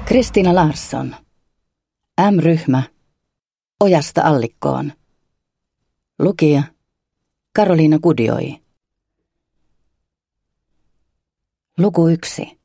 Kristina Larsson. M-ryhmä. Ojasta allikkoon. Lukija Karoliina Kudioi. Luku 1.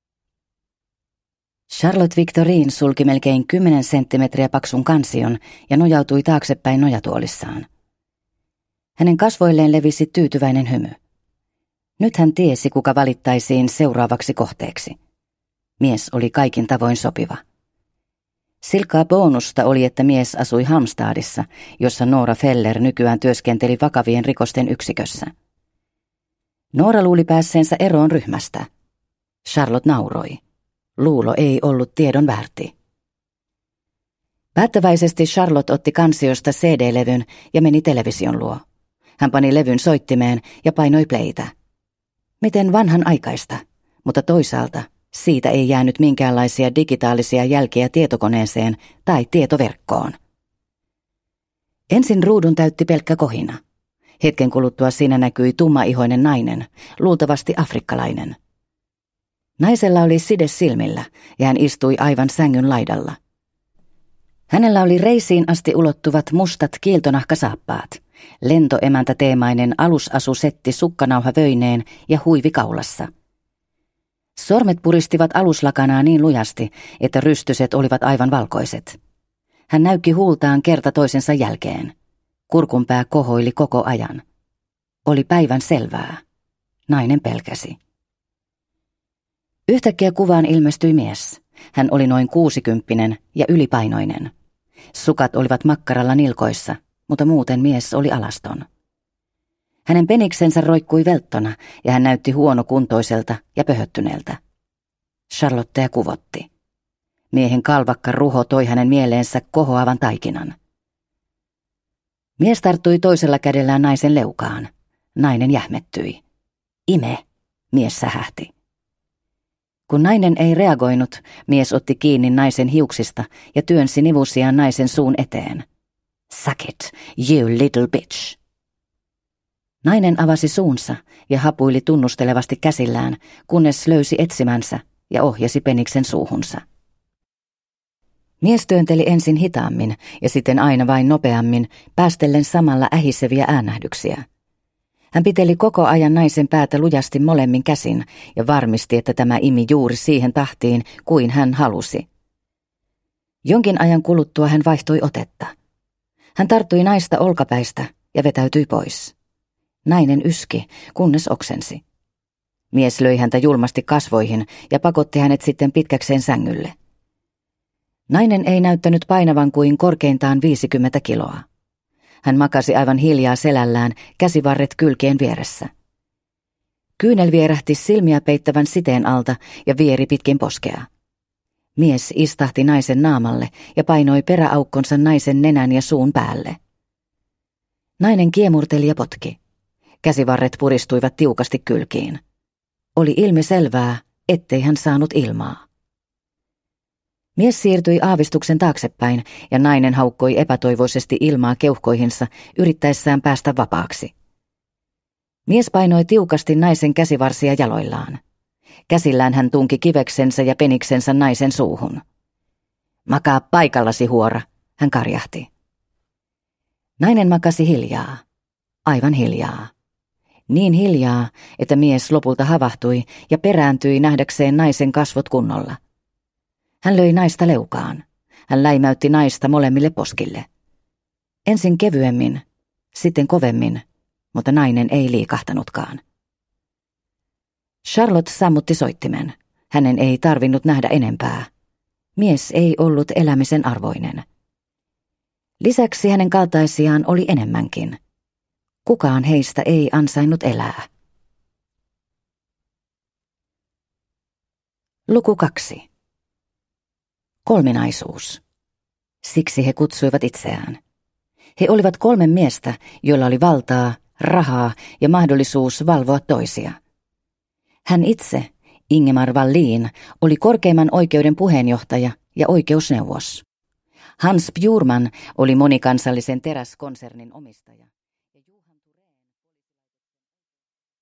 Charlotte Victorine sulki melkein 10 senttimetriä paksun kansion ja nojautui taaksepäin nojatuolissaan. Hänen kasvoilleen levisi tyytyväinen hymy. Nyt hän tiesi, kuka valittaisiin seuraavaksi kohteeksi. Mies oli kaikin tavoin sopiva. Silkkaa bonusta oli, että mies asui Halmstadissa, jossa Nora Feller nykyään työskenteli vakavien rikosten yksikössä. Nora luuli päässeensä eroon ryhmästä. Charlotte nauroi. Luulo ei ollut tiedon väärti. Päättäväisesti Charlotte otti kansiosta CD-levyn ja meni television luo. Hän pani levyn soittimeen ja painoi playtä. Miten vanhanaikaista, mutta toisaalta siitä ei jäänyt minkäänlaisia digitaalisia jälkiä tietokoneeseen tai tietoverkkoon. Ensin ruudun täytti pelkkä kohina. Hetken kuluttua siinä näkyi tummaihoinen nainen, luultavasti afrikkalainen. Naisella oli side silmillä ja hän istui aivan sängyn laidalla. Hänellä oli reisiin asti ulottuvat mustat kiiltonahkasaappaat, lentoemäntäteemainen alusasusetti sukkanauha vöineen ja huivi kaulassa. Sormet puristivat aluslakanaa niin lujasti, että rystyset olivat aivan valkoiset. Hän näykki huultaan kerta toisensa jälkeen. Kurkunpää kohoili koko ajan. Oli päivän selvää. Nainen pelkäsi. Yhtäkkiä kuvaan ilmestyi mies. Hän oli noin 60 ja ylipainoinen. Sukat olivat makkaralla nilkoissa, mutta muuten mies oli alaston. Hänen peniksensä roikkui velttona ja hän näytti huonokuntoiselta ja pöhöttyneeltä. Charlottea kuvotti. Miehen kalvakka ruho toi hänen mieleensä kohoavan taikinan. Mies tarttui toisella kädellään naisen leukaan. Nainen jähmettyi. Ime, mies sähähti. Kun nainen ei reagoinut, mies otti kiinni naisen hiuksista ja työnsi nivusiaan naisen suun eteen. Suck it, you little bitch. Nainen avasi suunsa ja hapuili tunnustelevasti käsillään, kunnes löysi etsimänsä ja ohjasi peniksen suuhunsa. Mies työnteli ensin hitaammin ja sitten aina vain nopeammin, päästellen samalla ähiseviä äänähdyksiä. Hän piteli koko ajan naisen päätä lujasti molemmin käsin ja varmisti, että tämä imi juuri siihen tahtiin kuin hän halusi. Jonkin ajan kuluttua hän vaihtoi otetta. Hän tarttui naista olkapäistä ja vetäytyi pois. Nainen yski, kunnes oksensi. Mies löi häntä julmasti kasvoihin ja pakotti hänet sitten pitkäkseen sängylle. Nainen ei näyttänyt painavan kuin korkeintaan 50 kiloa. Hän makasi aivan hiljaa selällään, käsivarret kylkien vieressä. Kyynel vierähti silmiä peittävän siteen alta ja vieri pitkin poskea. Mies istahti naisen naamalle ja painoi peräaukkonsa naisen nenän ja suun päälle. Nainen kiemurteli ja potki. Käsivarret puristuivat tiukasti kylkiin. Oli ilmiselvää, ettei hän saanut ilmaa. Mies siirtyi aavistuksen taaksepäin ja nainen haukkoi epätoivoisesti ilmaa keuhkoihinsa yrittäessään päästä vapaaksi. Mies painoi tiukasti naisen käsivarsia jaloillaan. Käsillään hän tunki kiveksensä ja peniksensä naisen suuhun. Makaa paikallasi, huora, hän karjahti. Nainen makasi hiljaa, aivan hiljaa. Niin hiljaa, että mies lopulta havahtui ja perääntyi nähdäkseen naisen kasvot kunnolla. Hän löi naista leukaan. Hän läimäytti naista molemmille poskille. Ensin kevyemmin, sitten kovemmin, mutta nainen ei liikahtanutkaan. Charlotte sammutti soittimen. Hänen ei tarvinnut nähdä enempää. Mies ei ollut elämisen arvoinen. Lisäksi hänen kaltaisiaan oli enemmänkin. Kukaan heistä ei ansainnut elää. Luku 2. Kolminaisuus. Siksi he kutsuivat itseään. He olivat 3 miestä, joilla oli valtaa, rahaa ja mahdollisuus valvoa toisia. Hän itse, Ingemar Wallin, oli korkeimman oikeuden puheenjohtaja ja oikeusneuvos. Hans Bjurman oli monikansallisen teräskonsernin omistaja.